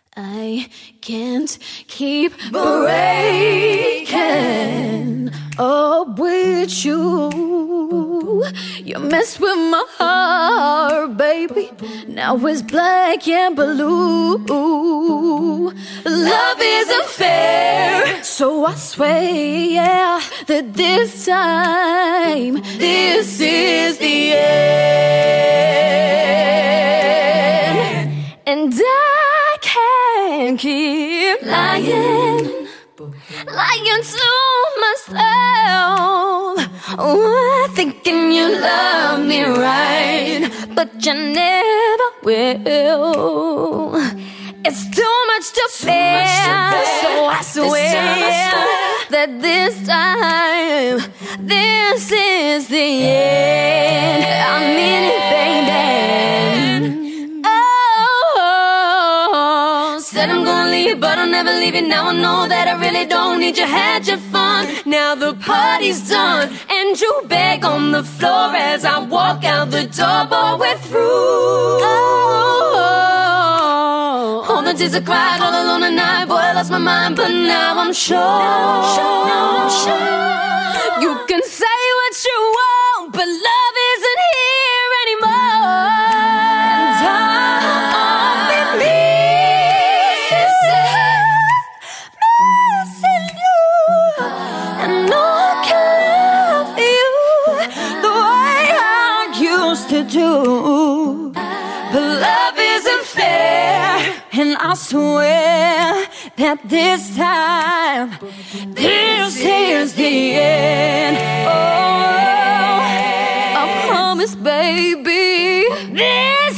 I can't keep breaking up with you. You mess with my heart, baby. Now it's black and blue. Love isn't fair, so I swear that this time, this is the end. And I can't keep lying to myself. Oh, thinking you love me right, but you never will. It's too much to bear, so I swear that this time, this is the end. I mean it, baby. Said I'm gonna leave, but I'll never leave you. Now I know that I really don't need you. Had your fun, now the party's done, and you beg on the floor as I walk out the door. Boy, we're through. All the tears I cried all alone at night. Boy, I lost my mind, but now I'm sure. You can say what you want, but love isn't here anymore. And I'll be missing you, and no one can love you the way I used to do. But love isn't fair, and I swear that this time, this is the end. Oh, I promise, baby, this